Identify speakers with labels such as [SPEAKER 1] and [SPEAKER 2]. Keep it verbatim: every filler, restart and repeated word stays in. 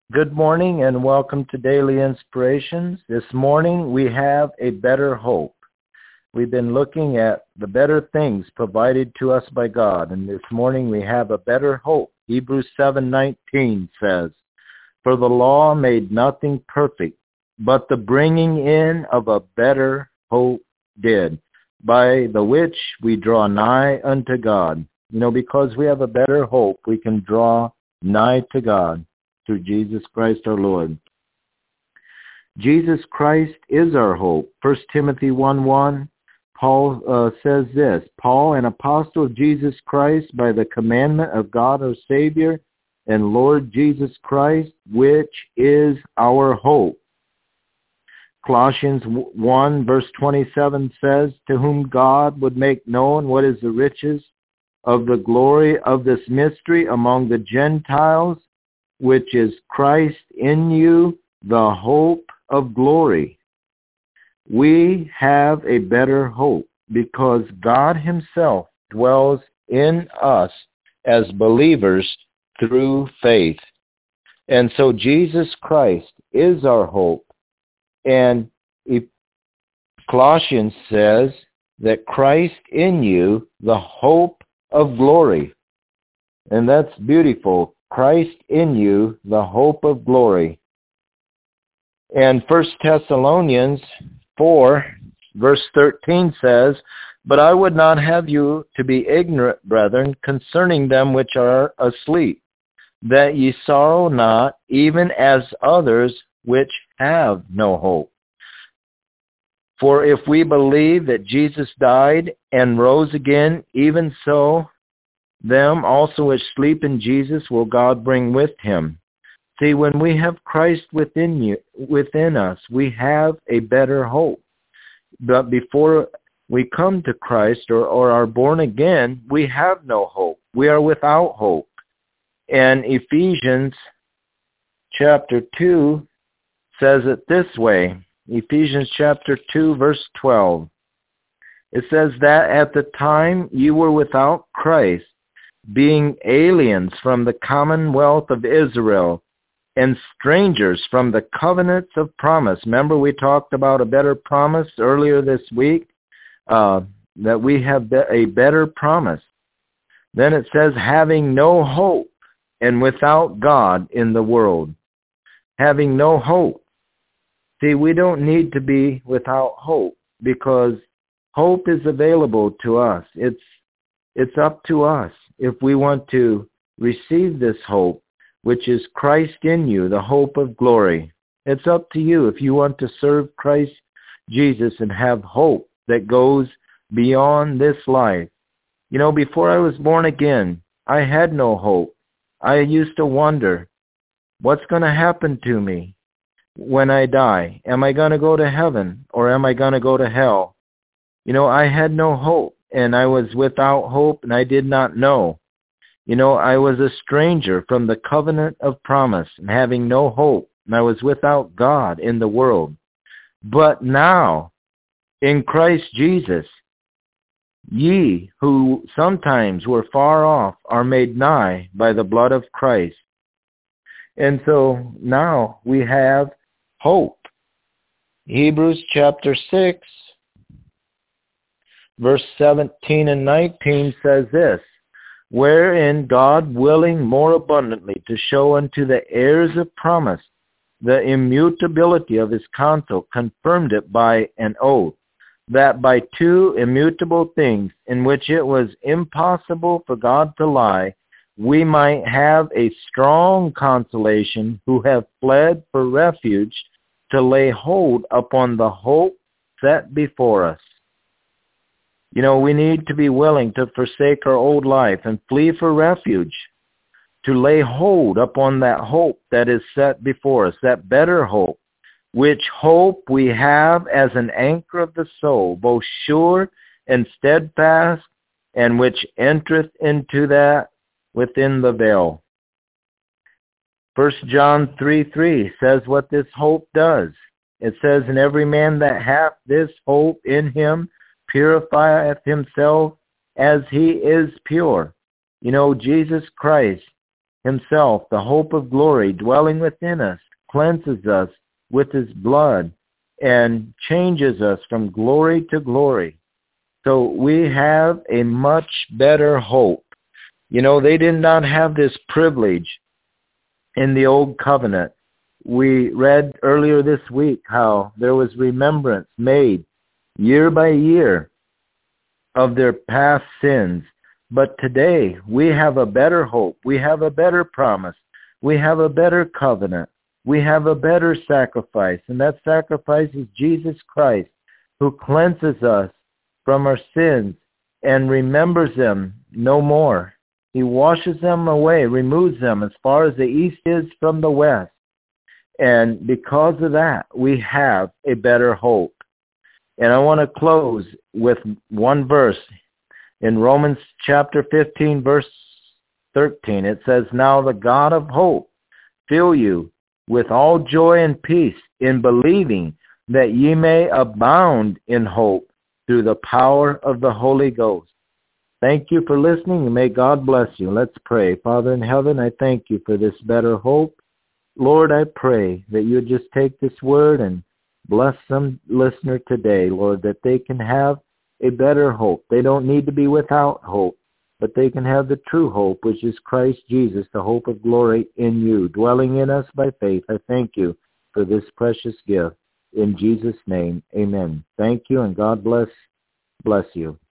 [SPEAKER 1] Good morning and welcome to Daily Inspirations. This morning we have a better hope. We've been looking at the better things provided to us by God, and this morning we have a better hope. Hebrews seven nineteen says, "For the law made nothing perfect, but the bringing in of a better hope did, by the which we draw nigh unto God." You know, because we have a better hope, we can draw nigh to God through Jesus Christ our Lord. Jesus Christ is our hope. First Timothy one one, Paul uh, says this, "Paul, an apostle of Jesus Christ, by the commandment of God our Savior and Lord Jesus Christ, which is our hope." Colossians one verse twenty-seven says, "To whom God would make known what is the riches of the glory of this mystery among the Gentiles, which is Christ in you, the hope of glory." We have a better hope because God himself dwells in us as believers through faith. And so Jesus Christ is our hope. And Colossians says that Christ in you, the hope of glory. And that's beautiful. Christ in you, the hope of glory. And First Thessalonians four, verse thirteen says, "But I would not have you to be ignorant, brethren, concerning them which are asleep, that ye sorrow not, even as others which have no hope. For if we believe that Jesus died and rose again, even so them also which sleep in Jesus will God bring with him." See, when we have Christ within you, within us, we have a better hope. But before we come to Christ or, or are born again, we have no hope. We are without hope. And Ephesians chapter two says it this way. Ephesians chapter two, verse twelve. It says that at the time you were without Christ, being aliens from the commonwealth of Israel and strangers from the covenants of promise. Remember we talked about a better promise earlier this week, uh, that we have a better promise. Then it says, having no hope and without God in the world. Having no hope. See, we don't need to be without hope because hope is available to us. It's it's up to us if we want to receive this hope, which is Christ in you, the hope of glory. It's up to you if you want to serve Christ Jesus and have hope that goes beyond this life. You know, before I was born again, I had no hope. I used to wonder, what's going to happen to me when I die? Am I going to go to heaven or am I going to go to hell? You know, I had no hope and I was without hope and I did not know. You know, I was a stranger from the covenant of promise and having no hope, and I was without God in the world. But now, in Christ Jesus, ye who sometimes were far off are made nigh by the blood of Christ. And so now we have hope. Hebrews chapter six, verse seventeen and nineteen says this, wherein God, willing more abundantly to show unto the heirs of promise the immutability of his counsel, confirmed it by an oath, that by two immutable things in which it was impossible for God to lie, we might have a strong consolation who have fled for refuge to lay hold upon the hope set before us. You know, we need to be willing to forsake our old life and flee for refuge, to lay hold upon that hope that is set before us, that better hope, which hope we have as an anchor of the soul, both sure and steadfast, and which entereth into that within the veil. First John three three says what this hope does. It says, and every man that hath this hope in him purifieth himself as he is pure. You know, Jesus Christ himself, the hope of glory, dwelling within us, cleanses us with his blood, and changes us from glory to glory. So we have a much better hope. You know, they did not have this privilege in the old covenant. We read earlier this week how there was remembrance made year by year of their past sins. But today we have a better hope. We have a better promise. We have a better covenant. We have a better sacrifice. And that sacrifice is Jesus Christ, who cleanses us from our sins and remembers them no more. He washes them away, removes them as far as the east is from the west. And because of that, we have a better hope. And I want to close with one verse. In Romans chapter fifteen, verse thirteen, it says, "Now the God of hope fill you with all joy and peace in believing, that ye may abound in hope through the power of the Holy Ghost." Thank you for listening, and may God bless you. Let's pray. Father in heaven, I thank you for this better hope. Lord, I pray that you would just take this word and bless some listener today, Lord, that they can have a better hope. They don't need to be without hope, but they can have the true hope, which is Christ Jesus, the hope of glory in you, dwelling in us by faith. I thank you for this precious gift. In Jesus' name, amen. Thank you, and God bless, bless you.